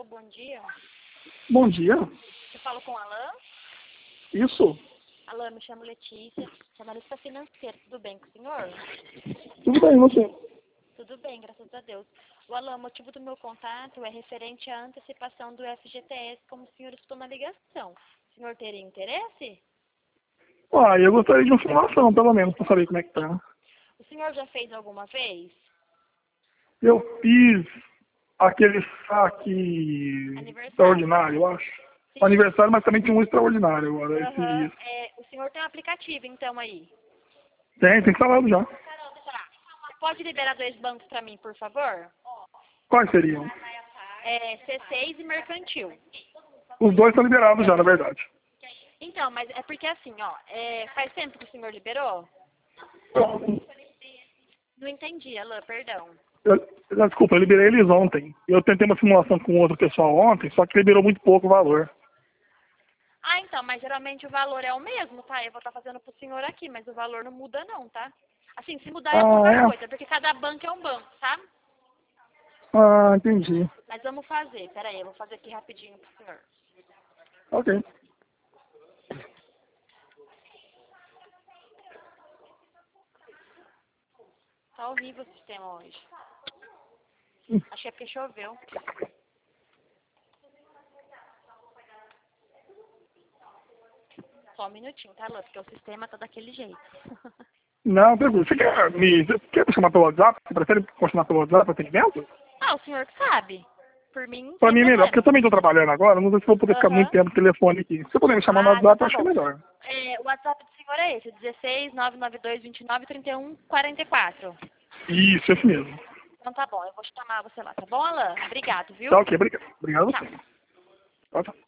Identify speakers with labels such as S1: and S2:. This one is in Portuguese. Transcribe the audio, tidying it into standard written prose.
S1: bom dia.
S2: Bom dia.
S1: Eu falo com o Alan.
S2: Isso.
S1: Alan, me chamo Letícia, analista financeira. Tudo bem com o senhor?
S2: Tudo bem, e você?
S1: Tudo bem, graças a Deus. O Alan, o motivo do meu contato é referente à antecipação do FGTS, como o senhor escutou na ligação. O senhor teria interesse?
S2: Eu gostaria de uma informação, pelo menos, para saber como é que tá.
S1: O senhor já fez alguma vez?
S2: Eu fiz aquele saque
S1: Aniversário.
S2: extraordinário, eu acho.
S1: Sim.
S2: O aniversário, mas também tinha um extraordinário agora, esses
S1: Aham.
S2: dias.
S1: O senhor tem um aplicativo, então, aí?
S2: Tem instalado já.
S1: Tá. Você pode liberar 2 bancos para mim, por favor?
S2: Quais seriam?
S1: C6 e Mercantil.
S2: Os dois estão liberados já, na verdade.
S1: Então, mas é porque assim, faz tempo que o senhor liberou? Não entendi, Alan, perdão.
S2: Desculpa, eu liberei eles ontem. Eu tentei uma simulação com outro pessoal ontem, só que liberou muito pouco o valor.
S1: Ah, então, mas geralmente o valor é o mesmo, tá? Eu vou estar fazendo pro senhor aqui, mas o valor não muda não, tá? Assim, se mudar é pouca coisa, porque cada banco é um banco, tá?
S2: Entendi.
S1: Mas vamos fazer, peraí, eu vou fazer aqui rapidinho pro senhor.
S2: Ok.
S1: Tá horrível o sistema hoje. Acho que é porque choveu. Só um minutinho, tá, Alan? Porque o sistema tá daquele jeito.
S2: Não, tranquilo. Você quer me chamar pelo WhatsApp? Você prefere continuar pelo WhatsApp atendimento?
S1: Ah, o senhor que sabe. Por mim,
S2: Pra
S1: sem
S2: mim é melhor, porque
S1: problema.
S2: eu também tô trabalhando agora, não sei se vou poder ficar muito tempo no telefone aqui. Se você puder me chamar no WhatsApp, eu
S1: Tá
S2: acho que é
S1: bom.
S2: melhor.
S1: O WhatsApp do senhor é esse, 16 992 29 31 44.
S2: Isso, esse mesmo.
S1: Então tá bom, eu vou chamar você lá, tá bom, Alan? Obrigado, viu?
S2: Tá ok, obrigado. Obrigado a
S1: Tchau.
S2: você. Tchau, tchau.